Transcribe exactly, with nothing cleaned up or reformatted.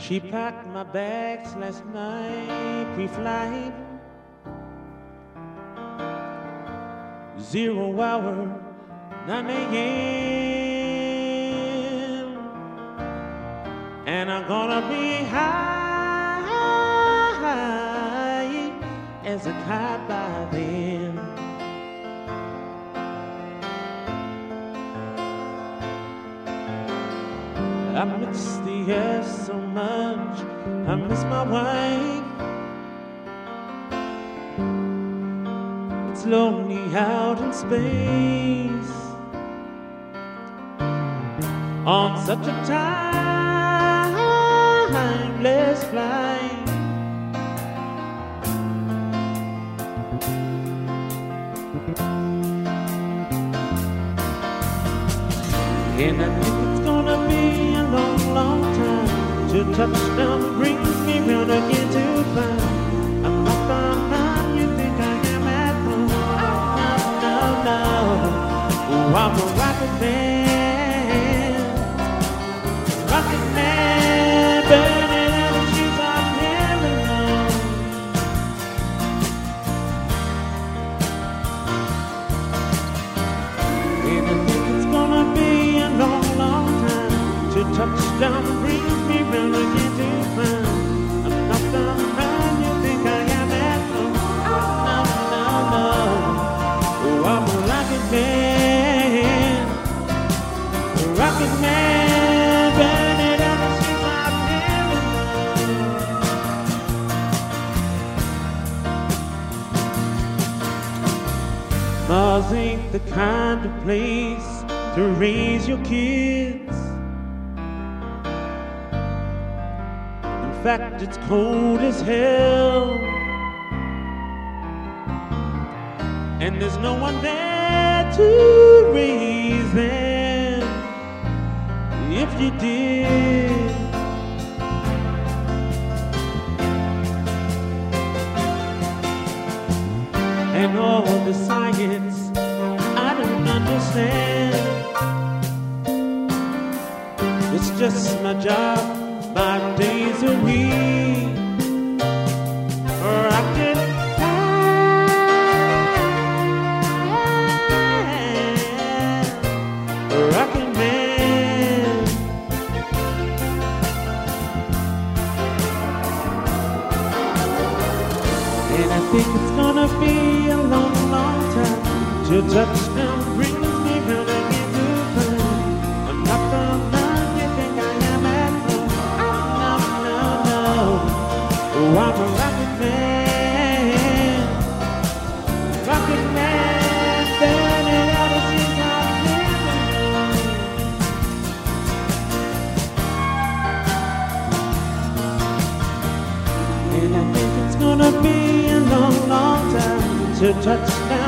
She packed my bags last night, pre-flight. Zero hour, nine a.m. And I'm gonna be high as a kite by then. I miss the air so much, I miss my wife. It's lonely out in space on such a timeless flight. And I think it's gonna be a long, long time till touchdown brings me round again to find I'm not the man you think I am at home. No, no, no. Oh, I'm a rocket man, rocket man, burning out the shoes I've never known. And I think it's gonna be a long, long time till touchdown brings me round again to find I'm not the man you think I am at home. No, no, no. Oh, I'm a rocket man, a rocket man, burning out the streets I've never known. Mars ain't the kind of place to raise your kids. In fact, it's cold as hell, and there's no one there to raise them if you did. And all the science I don't understand. It's just my job, five days a week. Rocket man, rocket man. And I think it's gonna be a long, long time till touchdown brings me round again to find I'm not the man you think I am at home. No, no, no. Oh, I'm a rocket man, rocket man, burning out the seas I've never known. And I think it's gonna be a long, long time till touchdown